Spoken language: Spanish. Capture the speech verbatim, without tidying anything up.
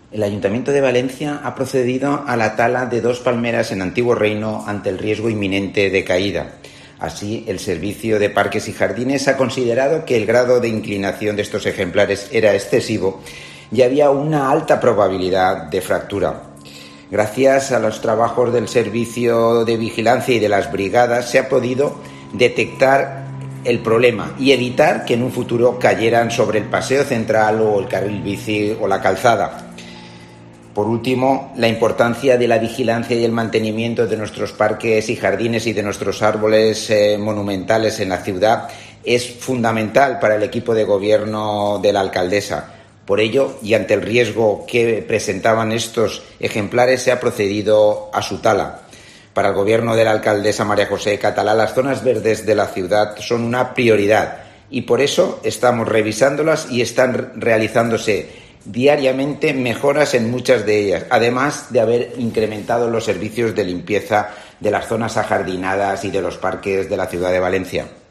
El Ayuntamiento de Valencia ha procedido a la tala de dos palmeras en Antiguo Reino ante el riesgo inminente de caída. Así, el Servicio de Parques y Jardines ha considerado que el grado de inclinación de estos ejemplares era excesivo y había una alta probabilidad de fractura. Gracias a los trabajos del Servicio de Vigilancia y de las brigadas se ha podido detectar el problema y evitar que en un futuro cayeran sobre el paseo central o el carril bici o la calzada. Por último, la importancia de la vigilancia y el mantenimiento de nuestros parques y jardines y de nuestros árboles eh, monumentales en la ciudad es fundamental para el equipo de gobierno de la alcaldesa. Por ello, y ante el riesgo que presentaban estos ejemplares, se ha procedido a su tala. Para el gobierno de la alcaldesa María José Catalá, las zonas verdes de la ciudad son una prioridad y por eso estamos revisándolas y están realizándose diariamente mejoras en muchas de ellas, además de haber incrementado los servicios de limpieza de las zonas ajardinadas y de los parques de la ciudad de Valencia.